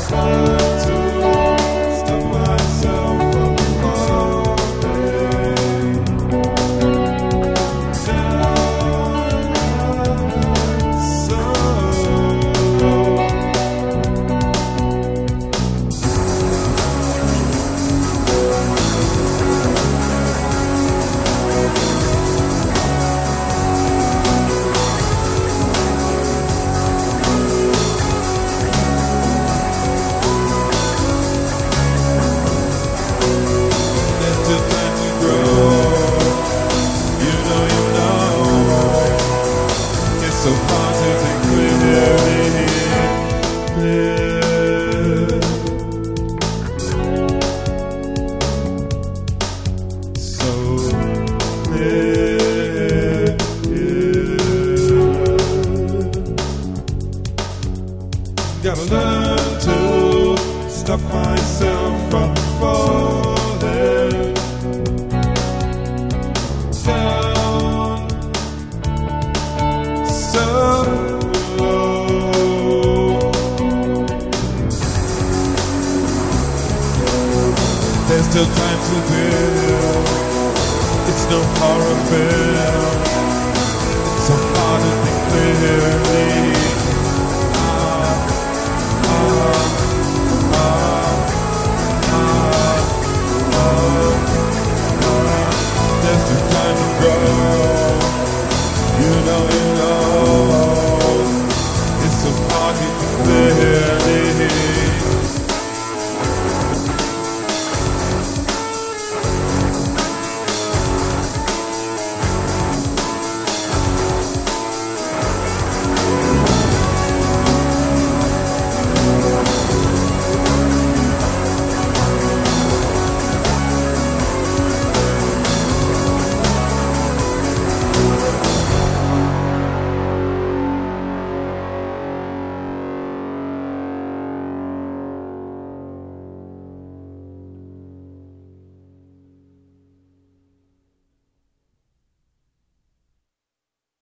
so hard to think clearly. So clear. Gotta learn to stop myself from falling down so low. There's still time to build. It's no horror film. It's so hard to think clearly. There's still time to grow. You know, it's so hard to think.